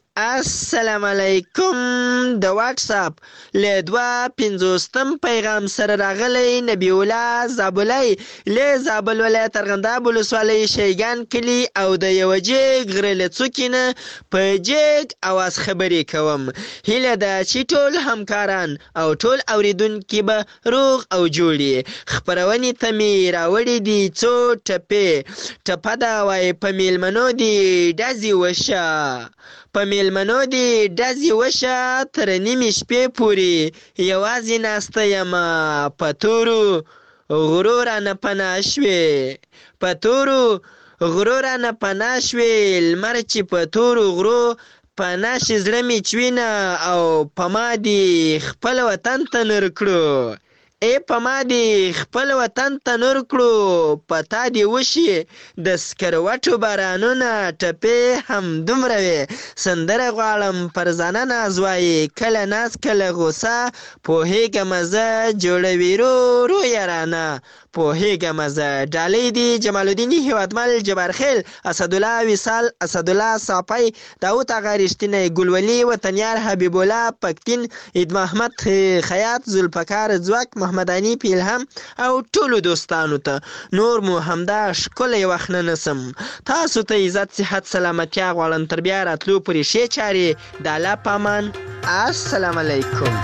السلام علیکم. د واټساپ له دوه پنځوستم پیغام سره راغلی نبی الله زابلی له زابل ولایت ارغنداب ولسوالۍ شیګان کلي، او د یوه جېګ غره له څوکې نه په جېګ اواز خبرې کوم. هیله ده چې ټول همکاران او ټول اوریدونکي به روغ او جوړ وي. خپرونې ته مې راوړي دي څو ټپې، ټپه ده وایي په میلمنو دې ډزې وشه، په میلمنو دې ډزې وشه، تر نیمې شپې پورې یوازې ناسته یمه، په تورو غرو رانه پناه شوې، په تورو غرو رانه پناه شوې، لمر چې په تورو غرو پناه شي زړه مې چوینه، او په ما دې خپل وطن ته نور کړو، ای په ما دې خپل وطن ته نور کړو، په تا دې وشي د سکروټو بارانونه، ټپې هم دومره وې. سندره غواړم پر ځانه ناز وایي، کله ناز کله غوسه، پوهېږمه زه جوړوي رو رو یارانه، پوهېږمه زه. ډالۍ دي جمال الدین هیوادمل، جبار خیل، اسدالله وصال، اسدالله صافی، داود اغا رښتینی، ګلولي وطنیار، حبیب الله پکتین، عید محمد خیاط، ذوالفقار ځواک، محمد انیف الهام او ټولو دوستانو ته. نور مو همدا ښکلی وخت نه نسم. تاسو ته عزت صحت سلامتیا غواړم. تر بیا راتلو پورې ښې چارې د الله په امان. السلام علیکم.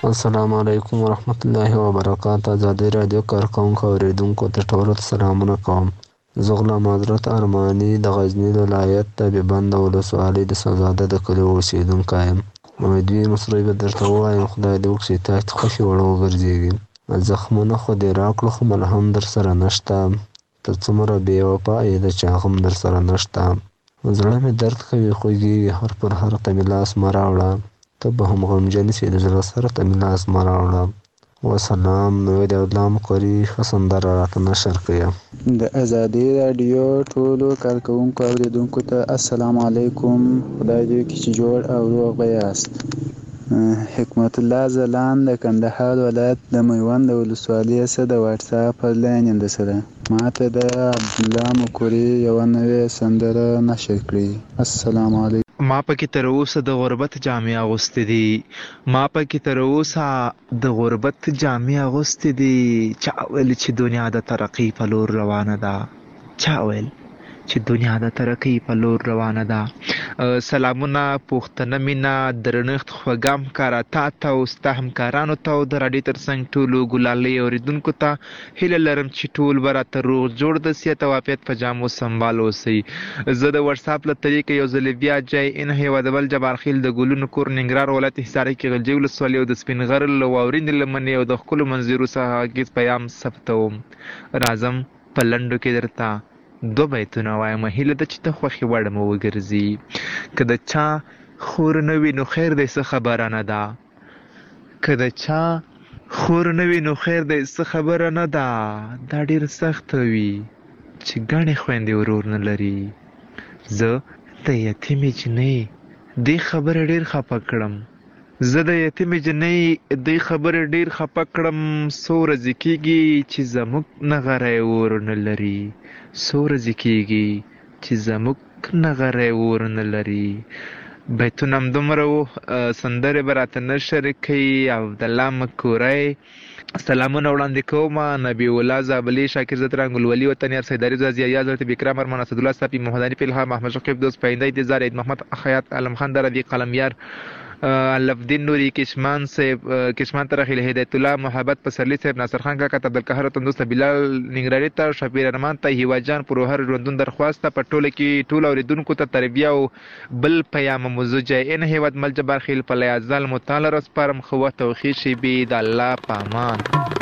السلام علیکم ورحمت الله وبرکاته. ازادي رادیو کارکونکو اوریدونکو ته ټولو ته سلامونه کوم. زه غلام حضرت ارماني د غزني ولایت د بند ولسوالۍ د سنزاده د کلي اوسېدونکی یم. امیدوي مصري به درته ووایم خدای دې وکړي تاسو ته خوښې وړ وګرځېږي. زخمونه خو دې راکړو خو ملهم در سره نشته. ته څومره بې وفا یې د چا غم در سره نشته. زړه مې درد کوي خوږېږي هر پر هر ته مې لاس مه راوړه. ته به هم غمجن سې د زړه سره ته مې لاس مه راوړه. وسلام. نوید الله مقري ښه سندره راته نشر کړه. د ازادي راډیو ټولو کارکوونکو اوریدونکو ته السلام علیکم. خدای دې وکړي چې جوړ او روغ به یاست. حکمت الله ځلاند د کندهار ولایت د میوند ولسوالۍ څخه د واتساپ لاین د سره ماته د عبدالله مقري یوه نوې سندره نشر کړې. السلام علیکم. ما پکې تر اوسه د غربت جامې اغوستې دي. ما پکې تر اوسه د غربت جامې اغوستې دي. چا ویل چې دنیا د ترقۍ په لور روانه ده. چا ویل چې دنیا د ترقۍ په لور روانه ده. سلامونه پوښتنه مینه درنښت خوږم کاره تا ته او ستا همکارانو ته او د راډیو تر څنګ ټولو ګلالۍ اورېدونکو ته هیله لرم چې ټول به راته روغ جوړ د صحت او عافیت په جامو سنبال اوسئ. زه د وټساپ له طریقې یو ځلې بیا جای ان هیوادول جبارخیل د ګلونو کور ننګرهار ولایت حصاري کې غلجي ولسوالۍ او د سپین غر له واورینې لمنې او د ښکلو منظرو څخه غږیز پیام ثبتوم. راځم په لنډو کې درته دو بیتونه وایم هیله ده چې ته خوښې وړ مو وګرځي. که د چا خور نه وي نو خیر دی څه خبره نه ده. که د چا خور نه وي نو خیر دی څه خبره نه ده. دا ډېر سخته وي چې ګڼې خویندې ورور نه لري. زه د یتیمې جنۍ دې خبره ډېر خفه کړم. زه د یتیمې جنۍ دې خبره ډېر خفه کړم. څو ورځې کېږي چې زموږ نغری ور نه لري. څو ورځې کېږي چې زموږ نغری ور نه لري. بیتونه همدومره وو. سندرې به راته نشر کوي. عبدالله مکوری سلامونه وړاندې کوم. نبی الله زابلي شاکر زترنګ ګلولي وطن یار سیداري زازي یا حضرت بکرام ارمان اسدالله صافي محمداني فلها محمد شقیب دوست پاینده انتظار عید محمد خیاط علم خان دربی قلمیار الفدین نوری کشمان صاحب کشمان ترخیل هدایت الله محبت پسرلی صاحب ناصر خان کاکا عبدالقاهر تندوست بلال ننګرهاري ته شفیع رحمان ته هیوا جان پروهر ژوندون درخواست په ټوله کې ټول اوریدونکو ته تربیه او بل پیام موضوع جای ان هیواد مل جبار خیل په لیازال مطالعه رسپارم خو توخی شی بي د الله پامان.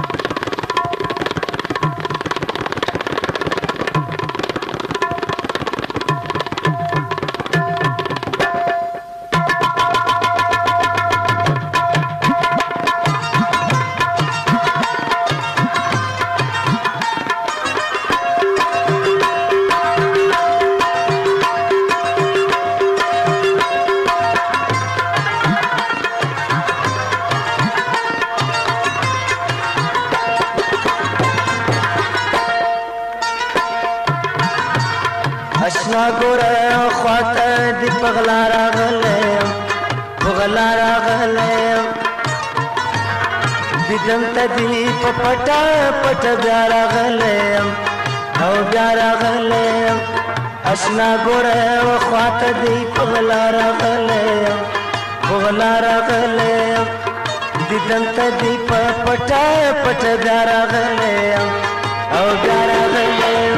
اشنا ګوره خواته دی پغلا راغلم پغلا راغلم دیدم ته دی په پټه پټه بیا راغلم او بیا راغلم. اشنا ګوره خواته دی پغلا راغلم پغلا راغلم دیدم ته دی په پټه پټه بیا راغلم او بیا راغلم.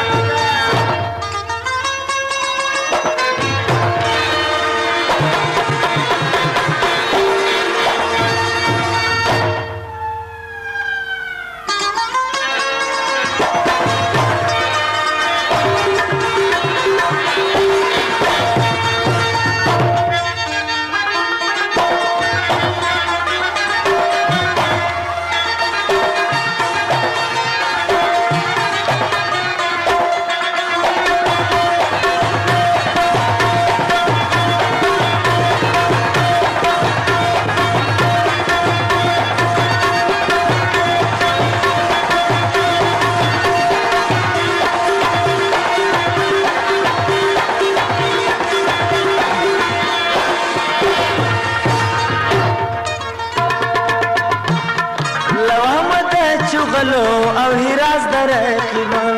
چغلو او هراس در اقلیمان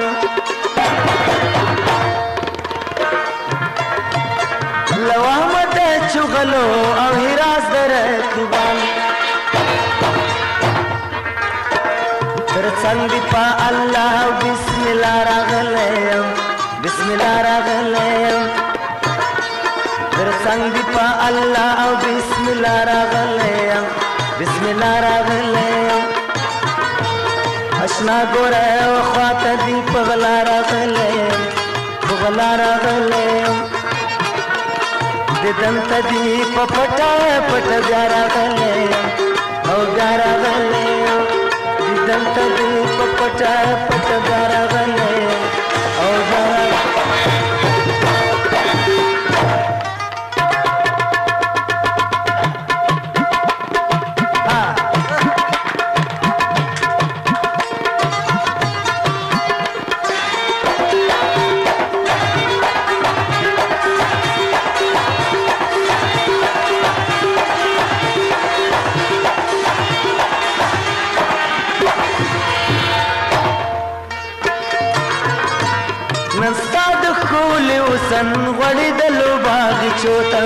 لو احمد چغلو او هراس در اقلیمان څنګ دی په الله بسم الله راغلی بسم الله راغلی در څنګ دی په الله او بسم الله راغلی بسم الله راغلی اشنا ګوره خواته دی په غلا راغلی په غلا راغلی ددن ته دی په پټه پټه بیا راغلی او بیا راغلی ددن ته دی په پټه پټه بیا راغلی او بیا سن غړي د لوباغ چوتا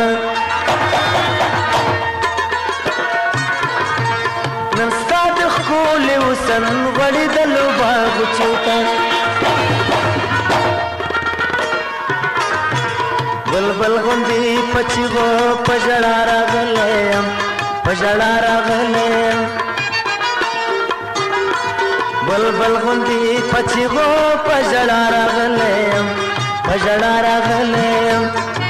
نن ستاد خول وسن غړي د لوباغ چوتا بلبل غوندي پچغو پجړا راغلم پجړا راغلم بلبل غوندي پچغو پجړا راغلم پجړا راغلم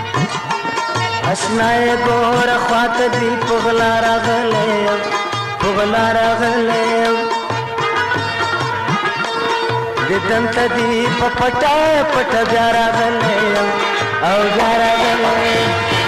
اشنای ګور خواته دی پغلا راغلم پغلا راغلم ددن ته دی پټا پټ بیا راغلم او بیا راغلم.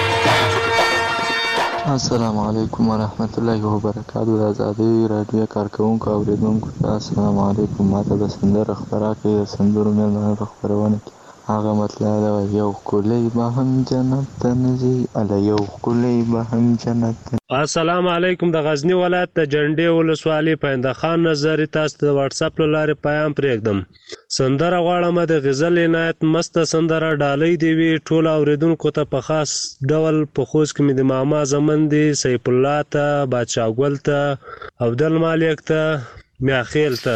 السلام علیکم ورحمت الله وبرکاتہ. د آزادۍ راډیو کارکوونکو او اوریدونکو ته السلام علیکم. ماته د سندرو خپرا کوي د سندرو مېلمانه په خپرونه کې هغه مطلب دا یو ښکلی به هم جنت ته نه ځي اله یو ښکلی به هم جنت ته. السلام علیکم. د غزنی ولایت د جنډې ولسوالۍ پاینده خان نظري تاسو ته د واتساپ له لارې پیام پرېږدم. سندره غواړم د غزل عنایت مسته سندره ډالۍ دې وي ټولو اورېدونکو ته په خاص ډول په خوست کې مې د ماما زمن دي سیف الله ته بادشاه ګل ته عبدالمالک ته میاخیل ته.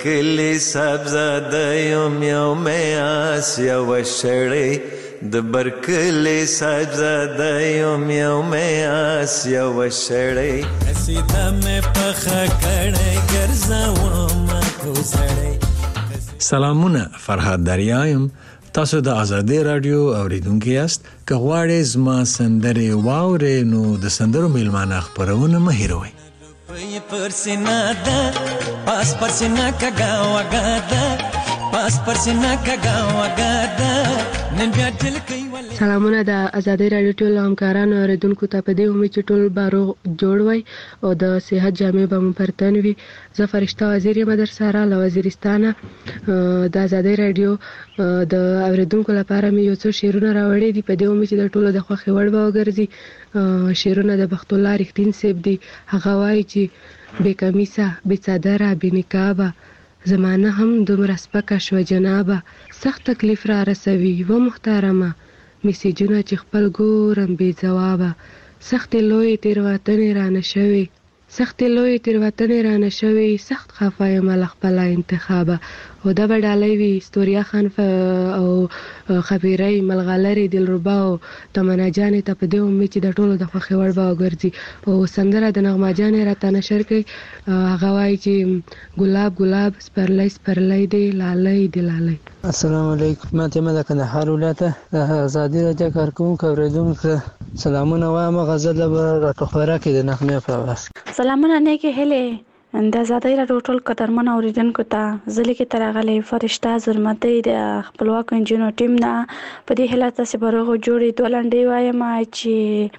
کلی صاحبزاده یم یو مې آس یوه شړۍ د بر کلی صاحبزاده یم یو مې آس یوه شړۍ قصیده مې پخه کړی ګرځومه کوزړۍ. سلامونه، فرهاد دریا یم. تاسو د آزادۍ رادیو اوریدونکي یاست. که غواړئ زما سندرې واورئ نو د سندرو میلمانه خپرونه مه هېروئ. پر سینا ده پاس پر سینا کګا وګا ده پاس پر سینا کګا وګا ده نن بیا دل کوي. سلامونه د آزادۍ رادیو ټول همکارانو اوریدونکو ته په دې امید چې ټول به روغ جوړ وي او د صحت جامې به مو پر تن وي. زه فرشته وزیر یم در سره له وزیرستانه. د آزادۍ رادیو د اوریدونکو لپاره مې یو څو شعرونه راوړي دي په دې امید چې د ټولو د خوښې وړ به وګرځي. شعرونه د بخت الله رښتین صاحب دي. هغه وایي چې بې کمیسه بې څادره بې نقابه زمانه هم دومره سپکه شوه جنابه سخت تکلیف را رسوي و محترمه میسیجونه چې خپل ګورم بې ځوابه سختې لویې تېروتنې رانه شوې سختې لویې تېروتنې رانه شوې سخت خفه یم له خپله انتخابه. او دا به ډالۍ وي ستوریا خان او خبیرۍ ملغلرې دلربا او تمنا جانې ته په دې امید چې د ټولو د خوښې وړ به وګرځي. او سندره د نغمه جانې راته نشر کوي. هغه وایي چې ګلاب ګلاب سپرلی سپرلی دی لالی دی لالی. السلام علیکم. ما ته د کندهار ولایت د آزادۍ رادیو کارکوونکو اوریدونکو سلامونه وایم. غزل به راته خوره کړي د نغمې په اواز. سلامونه نیکې هیلې د آزادۍ رادیو ټول قدرمن اوریدونکو ته. زه لیکې ته راغلی فرشته زرمدۍ د خپلواکو نجونو ټیم نه. په دې هیله تاسې به روغ جوړې دوه لنډۍ وایم چې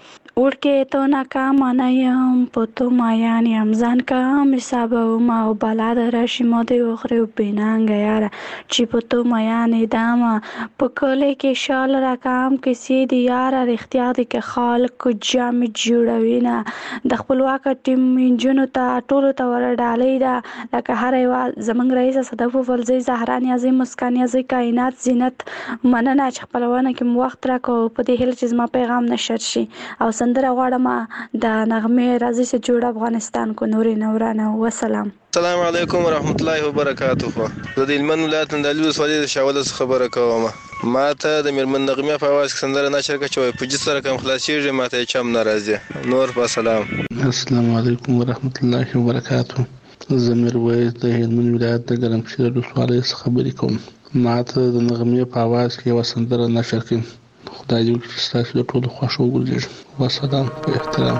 وړکې تو ناکامه نه یم په تو مایان یم ځان کم حسابوم او بلا د راشي مو دې وخورې بېننګه یاره چې په تو میانې دمه په کلي کې شال راکام کیسې دي یاره رښتیا دي که خلکو جامې جوړوي نه. د خپلواکه ټیم نجونو ته ټولو ته ور ډالۍ ده لکه هر یوه زموږ رئیسه صدف وفلزۍ زهرا نیازۍ مسکا نیازۍ کائنات زینت مننه چې خپلونه کې مو وخت راکړو. په دې هیله چې زما پیغام نشر شي او سندره غواړم د نغمې راځي چې جوړ افغانستان کو نورې نورانه. وسلام. السلام علیکم ورحمت الله وبرکاته. زه د هلمند ولایت اندالي ولسوالۍ د شاوله څخه خبره کوم. ما ته د میرمن نغمې په اواز کې سندره نشر کړه چې وایي په جس سره کم خلاصېږي ما ته یې چم نه راځي. نور په سلام. السلام علیکم ورحمت الله وبرکاته. زه میرویس د هلمند ولایت د ګرمسیر ولسوالۍ څخه خبرې کوم. ما ته د نغمې په اواز کې یوه سندره نشر کړي. خدای دې وکړي چې ستاسو د ټولو خوښ وګرځېږي. وسلام په احترام.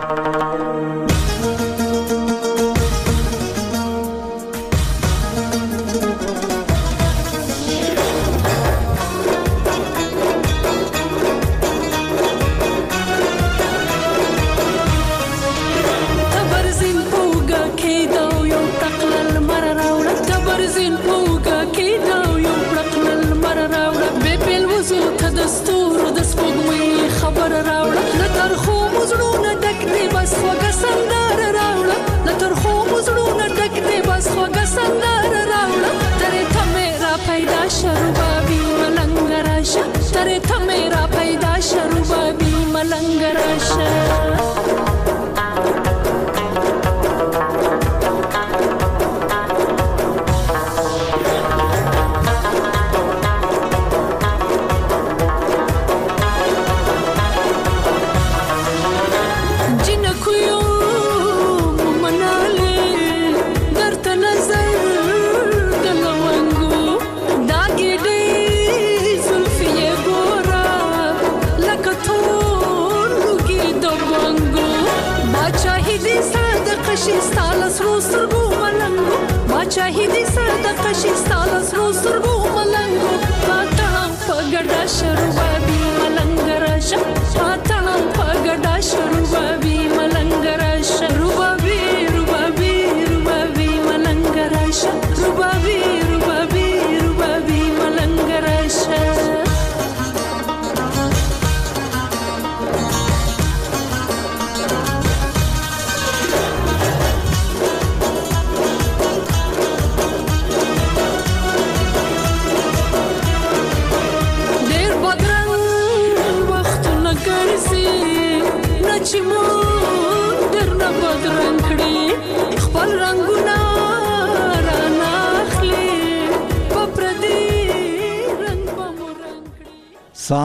ترې ته میرا پیدا شروع بابي ملنګ راشه شاهدی صدقه شي ستاله سرو سترګو ملنګو پاتړم په ګډا شروع بابي ملنګ راشه پاتړم په ګډا شروع بابي ملنګ راشه روبابي روبابي روبابي ملنګ راشه روبابي روبابي روبابي ملنګ راشه چې مو درنه بدرنګ کړي خپل رنګ